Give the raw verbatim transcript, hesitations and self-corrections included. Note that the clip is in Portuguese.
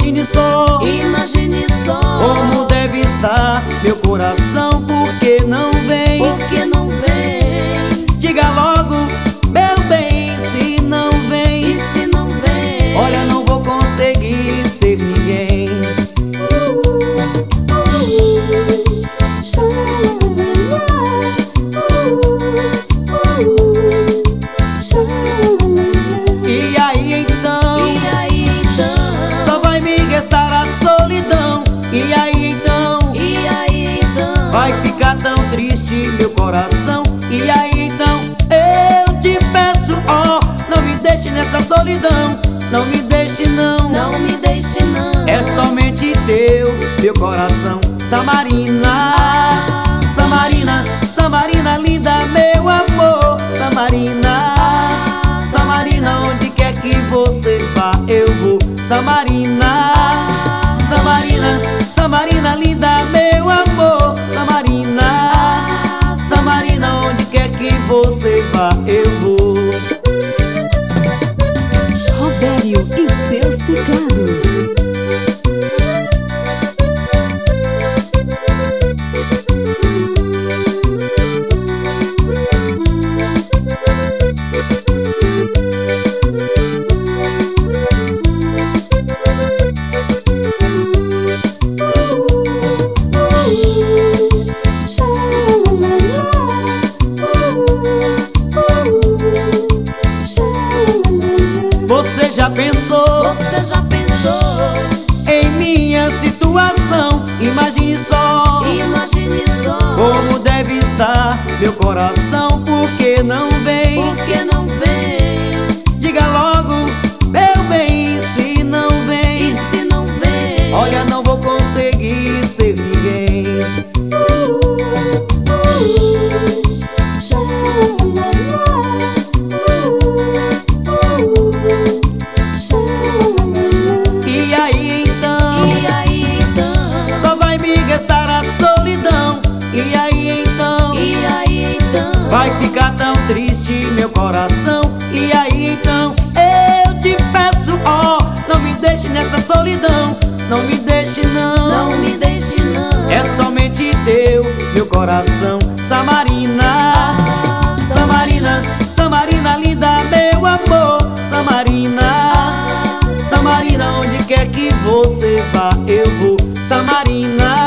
Imagine só, imagine só como deve estar meu coração, porque não vem, porque não vem. diga logo, meu bem, se não vem, E se não vem? olha, não vou conseguir ser ninguém. E aí então, E aí então? só vai me restar a solidão. E aí então, E aí então? vai ficar tão triste meu coração. E aí então, eu te peço, ó, não me deixe nessa solidão. Não me deixe não, Não me deixe não. é somente teu, meu coração. Samarina, Samarina, Samarina linda, meu amor. Samarina, Samarina, onde quer que você vá eu vou. Samarina, Samarina, Samarina linda, meu amor. Samarina, Samarina, onde quer que você vá eu vou. Robério e seus teclados. Você já pensou Você já pensou? em minha situação? Imagine só Imagine só. como deve estar meu coração, porque não vem, Porque não vem? diga logo, meu bem, se não vem, E se não vem? olha, não vou conseguir ser ninguém. E aí então, E aí então? só vai me restar a solidão. E aí então, E aí então? vai ficar tão triste meu coração. E aí então, eu te peço, ó, não me deixe nessa solidão. Não me deixe não, Não me deixe não. é somente teu, meu coração. Samarina, Samarina, Samarina linda, meu amor. Samarina, Samarina, onde quer que você vá eu vou. Samarina,